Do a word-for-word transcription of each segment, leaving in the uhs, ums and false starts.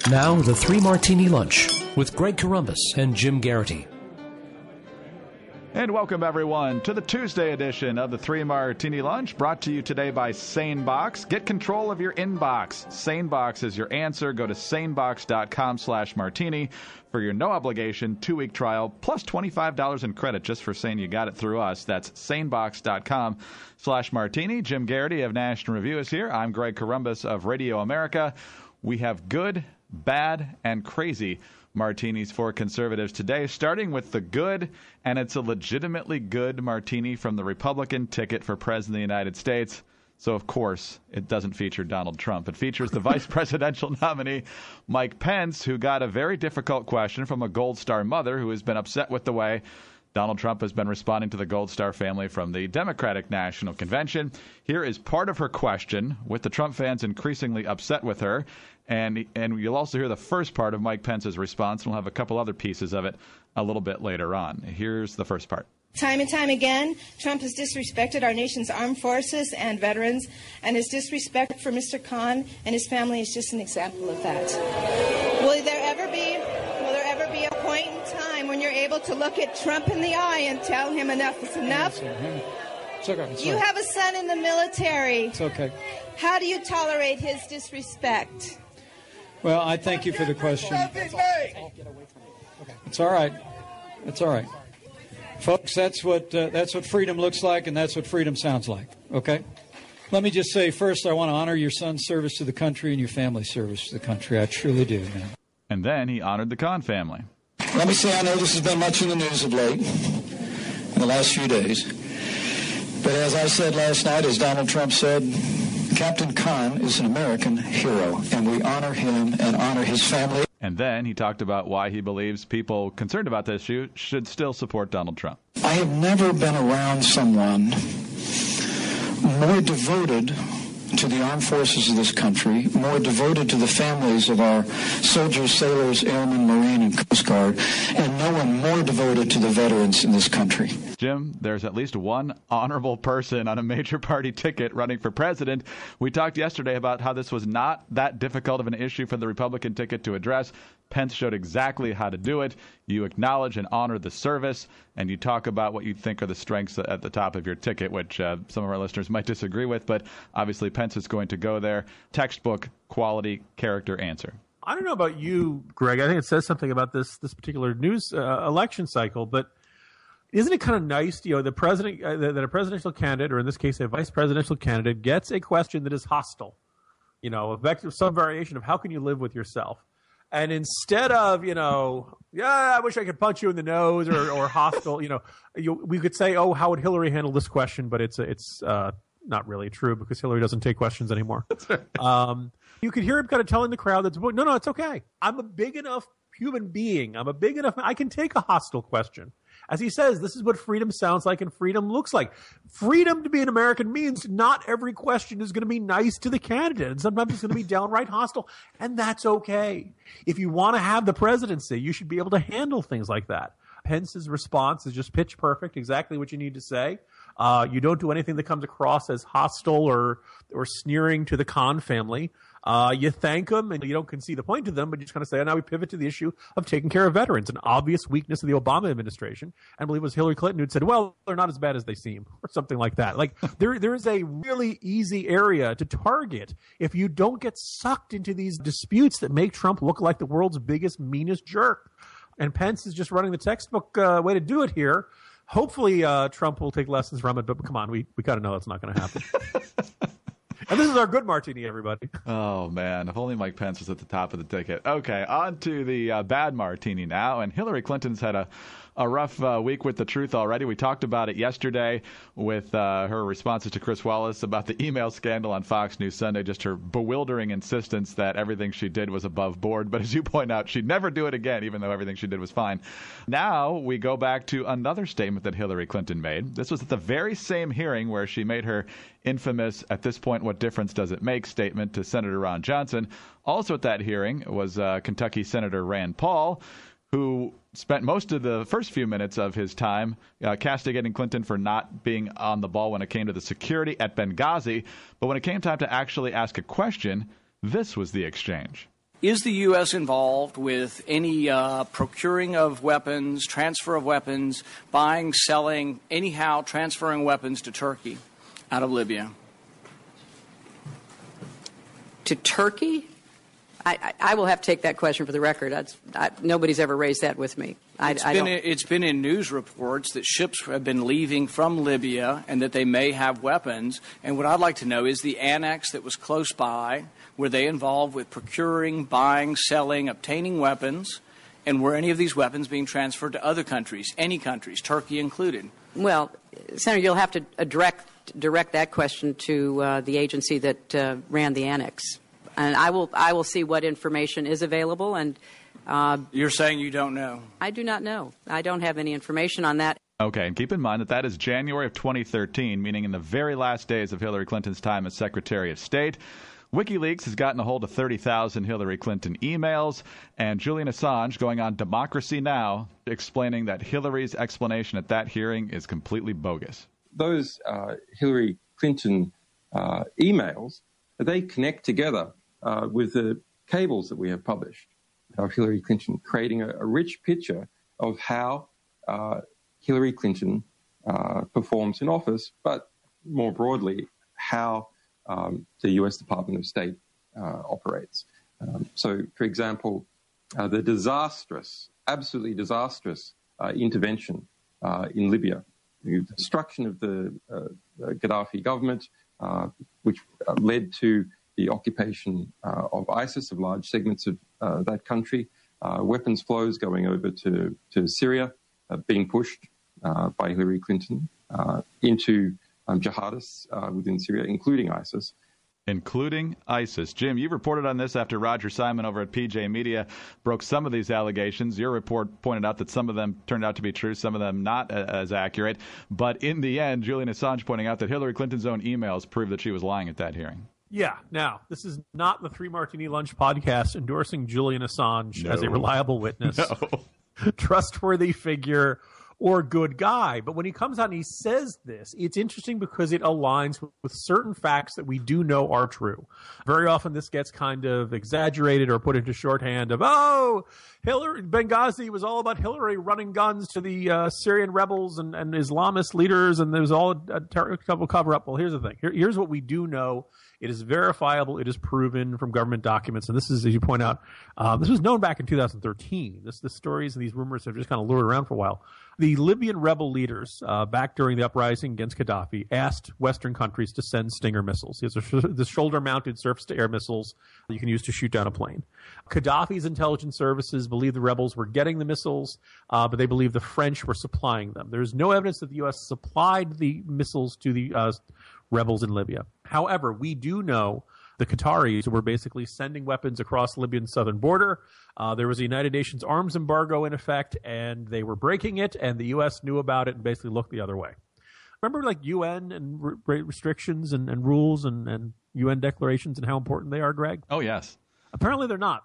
Now, the Three Martini Lunch with Greg Corombos and Jim Garrity. And welcome, everyone, to the Tuesday edition of the Three Martini Lunch, brought to you today by SaneBox. Get control of your inbox. SaneBox is your answer. Go to sanebox.com slash martini for your no-obligation two-week trial, plus twenty-five dollars in credit just for saying you got it through us. That's sanebox.com slash martini. Jim Garrity of National Review is here. I'm Greg Corombos of Radio America. We have good, bad, and crazy martinis for conservatives today, starting with the good, and it's a legitimately good martini from the Republican ticket for President of the United States. So, of course, it doesn't feature Donald Trump. It features the vice presidential nominee, Mike Pence, who got a very difficult question from a Gold Star mother who has been upset with the way Donald Trump has been responding to the Gold Star family from the Democratic National Convention. Here is part of her question, with the Trump fans increasingly upset with her. And and you'll also hear the first part of Mike Pence's response, and we'll have a couple other pieces of it a little bit later on. Here's the first part. Time and time again, Trump has disrespected our nation's armed forces and veterans, and his disrespect for Mister Khan and his family is just an example of that. Will there ever be, will there ever be a point in time when you're able to look at Trump in the eye and tell him enough is enough? It's okay. It's you right. have a son in the military. It's okay. How do you tolerate his disrespect? Well, I thank you for the question. It's all right. It's all right. Folks, that's what uh, that's what freedom looks like, and that's what freedom sounds like. Okay? Let me just say, first, I want to honor your son's service to the country and your family's service to the country. I truly do, man. And then he honored the Khan family. Let me say, I know this has been much in the news of late, in the last few days. But as I said last night, as Donald Trump said, Captain Khan is an American hero, and we honor him and honor his family. And then he talked about why he believes people concerned about this issue should still support Donald Trump. I have never been around someone more devoted to the armed forces of this country, more devoted to the families of our soldiers, sailors, airmen, Marine, and Coast Guard, and no one more devoted to the veterans in this country. Jim, there's at least one honorable person on a major party ticket running for president. We talked yesterday about how this was not that difficult of an issue for the Republican ticket to address. Pence showed exactly how to do it. You acknowledge and honor the service, and you talk about what you think are the strengths at the top of your ticket, which uh, some of our listeners might disagree with, but obviously Pence is going to go there. Textbook, quality, character answer. I don't know about you, Greg. I think it says something about this this particular news uh, election cycle, but isn't it kind of nice, you know, the president uh, that a presidential candidate, or in this case a vice presidential candidate, gets a question that is hostile, you know, effective some variation of how can you live with yourself? And instead of, you know, yeah, I wish I could punch you in the nose, or, or hostile, you know, you, we could say, oh, how would Hillary handle this question? But it's it's uh, not really true, because Hillary doesn't take questions anymore. um, you could hear him kind of telling the crowd that, no, no, it's okay. I'm a big enough human being. I'm a big enough, I can take a hostile question. As he says, this is what freedom sounds like and freedom looks like. Freedom to be an American means not every question is going to be nice to the candidate. And sometimes it's going to be downright hostile. And that's okay. If you want to have the presidency, you should be able to handle things like that. Pence's response is just pitch perfect, exactly what you need to say. Uh, you don't do anything that comes across as hostile or or sneering to the Khan family. Uh, you thank them, and you don't concede the point to them, but you just kind of say, oh, now we pivot to the issue of taking care of veterans, an obvious weakness of the Obama administration. And I believe it was Hillary Clinton who'd said, well, they're not as bad as they seem, or something like that. Like, there, there is a really easy area to target if you don't get sucked into these disputes that make Trump look like the world's biggest, meanest jerk. And Pence is just running the textbook uh, way to do it here. Hopefully uh, Trump will take lessons from it, but come on, we, we got to know that's not going to happen. And this is our good martini, everybody. Oh, man. If only Mike Pence was at the top of the ticket. Okay, on to the uh, bad martini now. And Hillary Clinton's had a, a rough uh, week with the truth already. We talked about it yesterday with uh, her responses to Chris Wallace about the email scandal on Fox News Sunday, just her bewildering insistence that everything she did was above board. But as you point out, she'd never do it again, even though everything she did was fine. Now we go back to another statement that Hillary Clinton made. This was at the very same hearing where she made her infamous, at this point, what difference does it make statement to Senator Ron Johnson. Also at that hearing was uh, Kentucky Senator Rand Paul, who spent most of the first few minutes of his time uh, castigating Clinton for not being on the ball when it came to the security at Benghazi. But when it came time to actually ask a question, this was the exchange. Is the U S involved with any uh, procuring of weapons, transfer of weapons, buying, selling, anyhow transferring weapons to Turkey out of Libya? To Turkey? I, I, I will have to take that question for the record. That's, I, nobody's ever raised that with me. I, it's, I been, don't... it's been in news reports that ships have been leaving from Libya and that they may have weapons. And what I'd like to know is the annex that was close by, were they involved with procuring, buying, selling, obtaining weapons? And were any of these weapons being transferred to other countries, any countries, Turkey included? Well, Senator, you'll have to uh, direct, direct that question to uh, the agency that uh, ran the annex. And I will, I will see what information is available. And uh, you're saying you don't know? I do not know. I don't have any information on that. Okay, and keep in mind that that is January of twenty thirteen, meaning in the very last days of Hillary Clinton's time as Secretary of State. WikiLeaks has gotten a hold of thirty thousand Hillary Clinton emails, and Julian Assange going on Democracy Now! Explaining that Hillary's explanation at that hearing is completely bogus. Those uh, Hillary Clinton uh, emails, they connect together uh, with the cables that we have published of Hillary Clinton, creating a, a rich picture of how uh, Hillary Clinton uh, performs in office, but more broadly, how um, the U S Department of State uh, operates. Um, so, for example, uh, the disastrous, absolutely disastrous uh, intervention uh, in Libya, the destruction of the uh, Gaddafi government, uh, which uh, led to the occupation uh, of ISIS, of large segments of uh, that country, uh, weapons flows going over to, to Syria, uh, being pushed uh, by Hillary Clinton uh, into um, jihadists uh, within Syria, including ISIS. Including ISIS. Jim, you reported on this after Roger Simon over at P J Media broke some of these allegations. Your report pointed out that some of them turned out to be true, some of them not as accurate. But in the end, Julian Assange pointing out that Hillary Clinton's own emails proved that she was lying at that hearing. Yeah. Now, this is not the Three Martini Lunch podcast endorsing Julian Assange no. as a reliable witness, no. trustworthy figure, or good guy. But when he comes out and he says this, it's interesting because it aligns with, with certain facts that we do know are true. Very often this gets kind of exaggerated or put into shorthand of, oh, Hillary, Benghazi was all about Hillary running guns to the uh, Syrian rebels and, and Islamist leaders, and there was all a, a terrible cover-up. Well, here's the thing. Here, here's what we do know. It is verifiable. It is proven from government documents. And this is, as you point out, uh, this was known back in two thousand thirteen. This, the stories and these rumors have just kind of lured around for a while. The Libyan rebel leaders, uh, back during the uprising against Gaddafi, asked Western countries to send Stinger missiles. These are the shoulder-mounted surface-to-air missiles you can use to shoot down a plane. Gaddafi's intelligence services believed the rebels were getting the missiles, uh, but they believed the French were supplying them. There's no evidence that the U S supplied the missiles to the uh, rebels in Libya. However, we do know the Qataris were basically sending weapons across the Libyan southern border. Uh, there was a United Nations arms embargo in effect, and they were breaking it, and the U S knew about it and basically looked the other way. Remember, like, U N and re- restrictions and, and rules and, and U N declarations and how important they are, Greg? Oh, yes. Apparently they're not.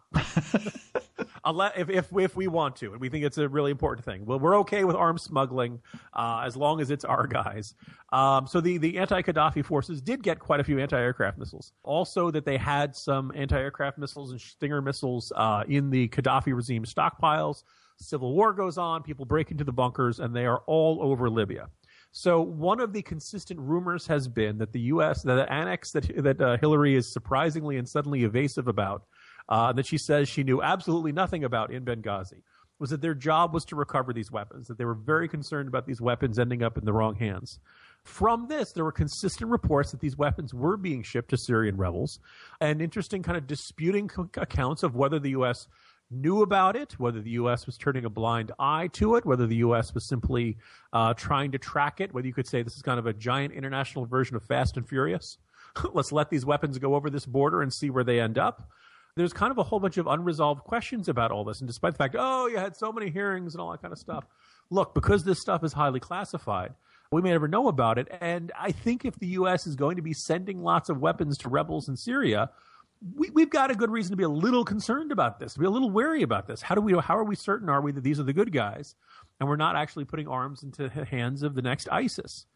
Unless, if, if, if we want to, and we think it's a really important thing. Well, we're okay with arms smuggling uh, as long as it's our guys. Um, so the, the anti-Gaddafi forces did get quite a few anti-aircraft missiles. Also that they had some anti-aircraft missiles and Stinger missiles uh, in the Gaddafi regime stockpiles. Civil war goes on. People break into the bunkers, and they are all over Libya. So one of the consistent rumors has been that the U S, the annex that that uh, Hillary is surprisingly and suddenly evasive about, uh, that she says she knew absolutely nothing about in Benghazi, was that their job was to recover these weapons, that they were very concerned about these weapons ending up in the wrong hands. From this, there were consistent reports that these weapons were being shipped to Syrian rebels, and interesting kind of disputing accounts of whether the U S knew about it, whether the U S was turning a blind eye to it, whether the U S was simply uh, trying to track it, whether you could say this is kind of a giant international version of Fast and Furious. Let's let these weapons go over this border and see where they end up. There's kind of a whole bunch of unresolved questions about all this. And despite the fact, oh, you had so many hearings and all that kind of stuff. Look, because this stuff is highly classified, we may never know about it. And I think if the U S is going to be sending lots of weapons to rebels in Syria, We, we've got a good reason to be a little concerned about this, to be a little wary about this. How do we? How are we certain, are we, that these are the good guys, and we're not actually putting arms into the hands of the next ISIS?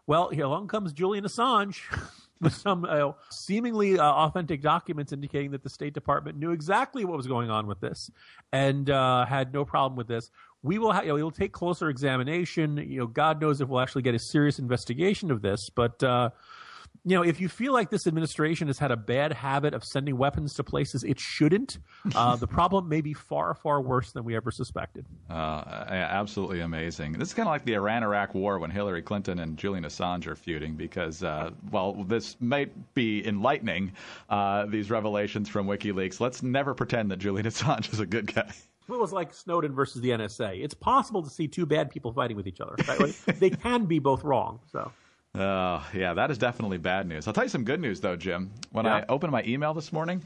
Well, here along comes Julian Assange with some uh, seemingly uh, authentic documents indicating that the State Department knew exactly what was going on with this and uh, had no problem with this. We will, ha- you know, we'll take closer examination. You know, God knows if we'll actually get a serious investigation of this. But, uh, you know, if you feel like this administration has had a bad habit of sending weapons to places it shouldn't, uh, the problem may be far, far worse than we ever suspected. Uh, absolutely amazing. This is kind of like the Iran-Iraq war when Hillary Clinton and Julian Assange are feuding because, uh, while this might be enlightening, uh, these revelations from WikiLeaks, let's never pretend that Julian Assange is a good guy. It was like Snowden versus the N S A. It's possible to see two bad people fighting with each other. Right? Like, they can be both wrong. So, uh, yeah, that is definitely bad news. I'll tell you some good news, though, Jim. When yeah. I opened my email this morning,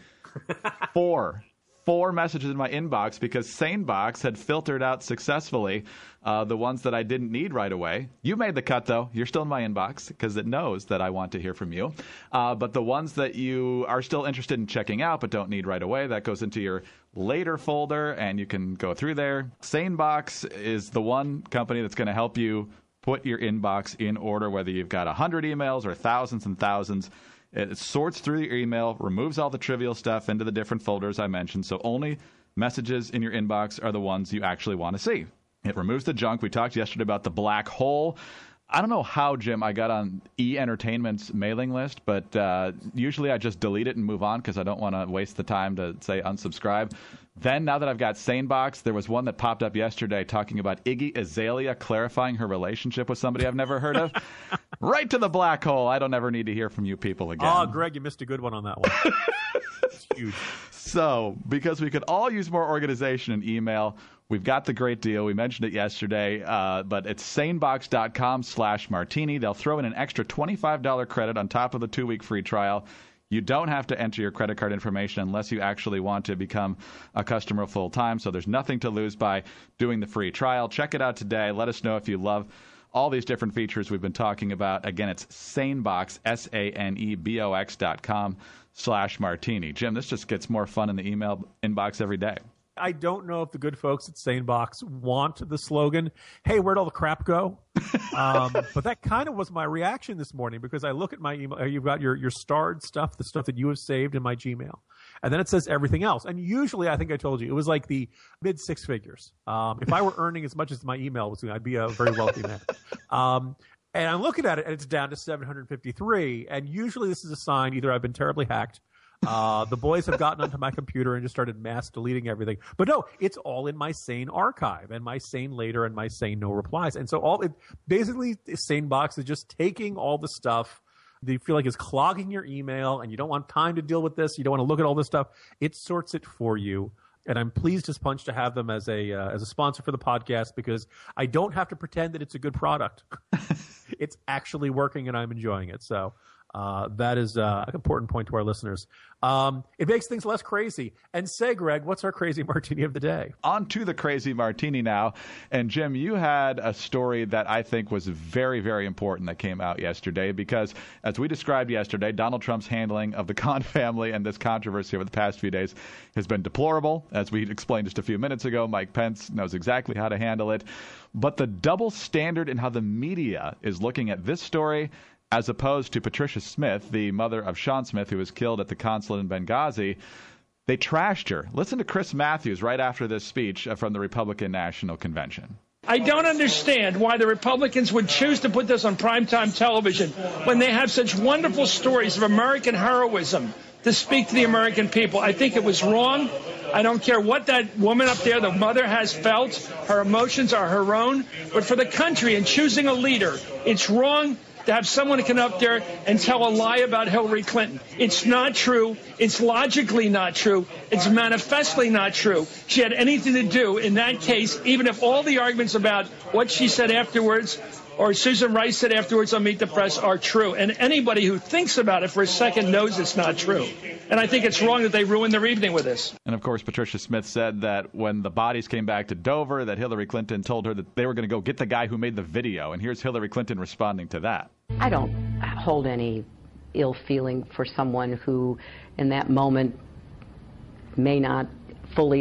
four, four messages in my inbox because SaneBox had filtered out successfully uh, the ones that I didn't need right away. You made the cut, though. You're still in my inbox because it knows that I want to hear from you. Uh, but the ones that you are still interested in checking out but don't need right away, that goes into your later folder, and you can go through there. SaneBox is the one company that's going to help you put your inbox in order, whether you've got one hundred emails or thousands and thousands. It sorts through your email, removes all the trivial stuff into the different folders I mentioned, so only messages in your inbox are the ones you actually want to see. It removes the junk. We talked yesterday about the black hole. I don't know how, Jim, I got on E! Entertainment's mailing list, but uh, usually I just delete it and move on because I don't want to waste the time to say unsubscribe. Then, now that I've got SaneBox, there was one that popped up yesterday talking about Iggy Azalea clarifying her relationship with somebody I've never heard of. Right to the black hole. I don't ever need to hear from you people again. Oh, Greg, you missed a good one on that one. It's huge. So, because we could all use more organization in email, we've got the great deal. We mentioned it yesterday, uh, but it's sanebox.com slash martini. They'll throw in an extra twenty-five dollars credit on top of the two-week free trial. You don't have to enter your credit card information unless you actually want to become a customer full-time, so there's nothing to lose by doing the free trial. Check it out today. Let us know if you love all these different features we've been talking about. Again, it's SaneBox, S A N E B O X dot com slash martini. Jim, this just gets more fun in the email inbox every day. I don't know if the good folks at SaneBox want the slogan, hey, where'd all the crap go? um, but that kind of was my reaction this morning because I look at my email. You've got your, your starred stuff, the stuff that you have saved in my Gmail. And then it says everything else. And usually, I think I told you, it was like the mid six figures. Um, if I were earning as much as my email was doing, I'd be a very wealthy man. Um, and I'm looking at it, and it's down to seven hundred fifty-three. And usually this is a sign either I've been terribly hacked, Uh, the boys have gotten onto my computer and just started mass deleting everything. But no, it's all in my Sane archive and my Sane later and my Sane no replies. And so all it basically SaneBox is just taking all the stuff that you feel like is clogging your email and you don't want time to deal with this. You don't want to look at all this stuff. It sorts it for you. And I'm pleased as punch to have them as a uh, as a sponsor for the podcast because I don't have to pretend that it's a good product. It's actually working and I'm enjoying it. So uh, that is uh, an important point to our listeners. Um, it makes things less crazy. And say, Greg, what's our crazy martini of the day? On to the crazy martini now. And Jim, you had a story that I think was very, very important that came out yesterday because, as we described yesterday, Donald Trump's handling of the Khan family and this controversy over the past few days has been deplorable. As we explained just a few minutes ago, Mike Pence knows exactly how to handle it. But the double standard in how the media is looking at this story as opposed to Patricia Smith, the mother of Sean Smith, who was killed at the consulate in Benghazi, they trashed her. Listen to Chris Matthews right after this speech from the Republican National Convention. I don't understand why the Republicans would choose to put this on primetime television when they have such wonderful stories of American heroism to speak to the American people. I think it was wrong. I don't care what that woman up there, the mother, has felt. Her emotions are her own. But for the country and choosing a leader, it's wrong to have someone come up there and tell a lie about Hillary Clinton. It's not true. It's logically not true. It's manifestly not true. She had anything to do in that case, even if all the arguments about what she said afterwards or Susan Rice said afterwards on Meet the Press are true. And anybody who thinks about it for a second knows it's not true. And I think it's wrong that they ruined their evening with this. And, of course, Patricia Smith said that when the bodies came back to Dover, that Hillary Clinton told her that they were going to go get the guy who made the video. And here's Hillary Clinton responding to that. I don't hold any ill feeling for someone who, in that moment, may not fully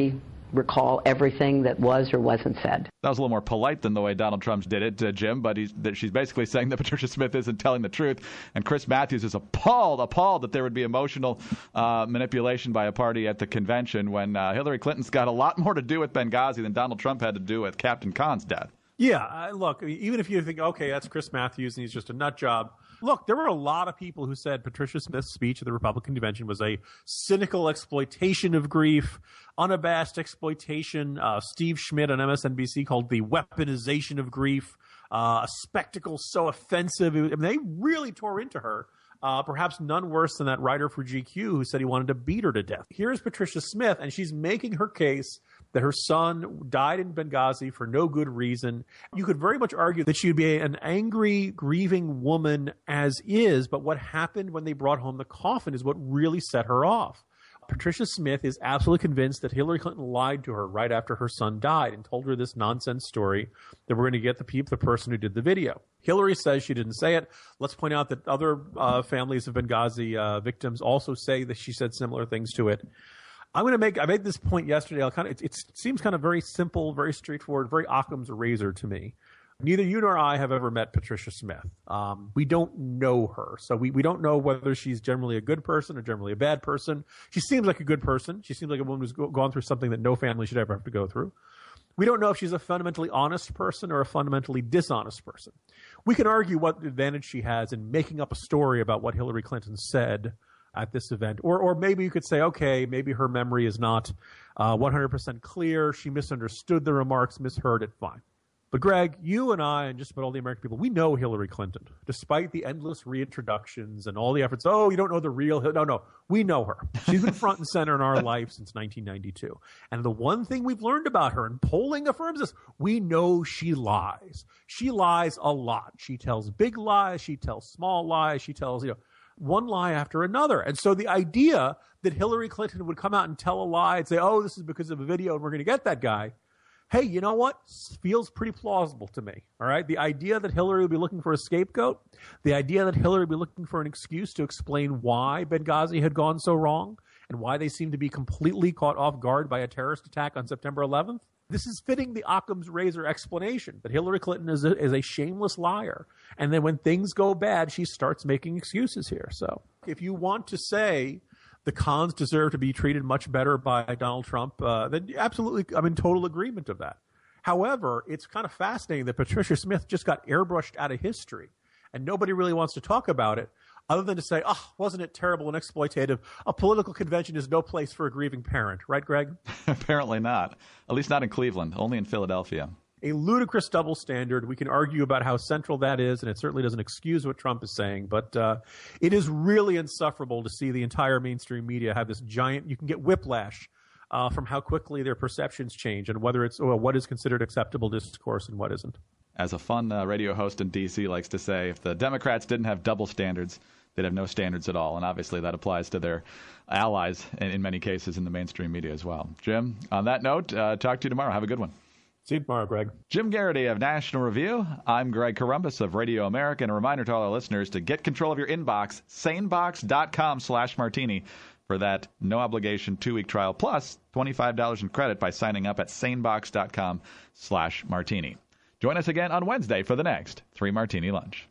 recall everything that was or wasn't said. That was a little more polite than the way Donald Trump did it, uh, Jim, but he's, that she's basically saying that Patricia Smith isn't telling the truth. And Chris Matthews is appalled, appalled that there would be emotional uh, manipulation by a party at the convention when uh, Hillary Clinton's got a lot more to do with Benghazi than Donald Trump had to do with Captain Khan's death. Yeah, uh, look, even if you think, okay, that's Chris Matthews and he's just a nut job. Look, there were a lot of people who said Patricia Smith's speech at the Republican convention was a cynical exploitation of grief, unabashed exploitation. Uh, Steve Schmidt on M S N B C called the weaponization of grief, uh, a spectacle so offensive. I mean, they really tore into her. Uh, perhaps none worse than that writer for G Q who said he wanted to beat her to death. Here's Patricia Smith, and she's making her case that her son died in Benghazi for no good reason. You could very much argue that she would be an angry, grieving woman as is, but what happened when they brought home the coffin is what really set her off. Patricia Smith is absolutely convinced that Hillary Clinton lied to her right after her son died and told her this nonsense story that we're going to get the peep, the person who did the video. Hillary says she didn't say it. Let's point out that other uh, families of Benghazi uh, victims also say that she said similar things to it. I'm going to make, I made this point yesterday. I'll kind of, it, it seems kind of very simple, very straightforward, very Occam's razor to me. Neither you nor I have ever met Patricia Smith. Um, we don't know her. So we, we don't know whether she's generally a good person or generally a bad person. She seems like a good person. She seems like a woman who's go, gone through something that no family should ever have to go through. We don't know if she's a fundamentally honest person or a fundamentally dishonest person. We can argue what advantage she has in making up a story about what Hillary Clinton said at this event. Or or maybe you could say, okay, maybe her memory is not uh, one hundred percent clear. She misunderstood the remarks, misheard it, fine. But Greg, you and I and just about all the American people, we know Hillary Clinton, despite the endless reintroductions and all the efforts. Oh, you don't know the real Hillary. No, no, we know her. She's been front and center in our life since nineteen ninety-two. And the one thing we've learned about her, and polling affirms this, we know she lies. She lies a lot. She tells big lies. She tells small lies. She tells, you know, one lie after another. And so the idea that Hillary Clinton would come out and tell a lie and say, oh, this is because of a video and we're going to get that guy, hey, you know what? Feels pretty plausible to me. All right. The idea that Hillary would be looking for a scapegoat, the idea that Hillary would be looking for an excuse to explain why Benghazi had gone so wrong and why they seemed to be completely caught off guard by a terrorist attack on September eleventh. This is fitting the Occam's razor explanation that Hillary Clinton is a, is a shameless liar. And then when things go bad, she starts making excuses here. So if you want to say the Khans deserve to be treated much better by Donald Trump, uh, then absolutely, I'm in total agreement of that. However, it's kind of fascinating that Patricia Smith just got airbrushed out of history, and nobody really wants to talk about it other than to say, oh, wasn't it terrible and exploitative? A political convention is no place for a grieving parent. Right, Greg? Apparently not. At least not in Cleveland, only in Philadelphia. A ludicrous double standard. We can argue about how central that is, and it certainly doesn't excuse what Trump is saying. But uh, it is really insufferable to see the entire mainstream media have this giant – you can get whiplash uh, from how quickly their perceptions change and whether it's or what is considered acceptable discourse and what isn't. As a fun uh, radio host in D C likes to say, if the Democrats didn't have double standards, they'd have no standards at all. And obviously that applies to their allies in, in many cases in the mainstream media as well. Jim, on that note, uh, talk to you tomorrow. Have a good one. See you tomorrow, Greg. Jim Garrity of National Review. I'm Greg Corombos of Radio America. And a reminder to all our listeners to get control of your inbox, sanebox.com slash martini for that no-obligation two-week trial, plus twenty-five dollars in credit by signing up at sanebox.com slash martini. Join us again on Wednesday for the next Three Martini Lunch.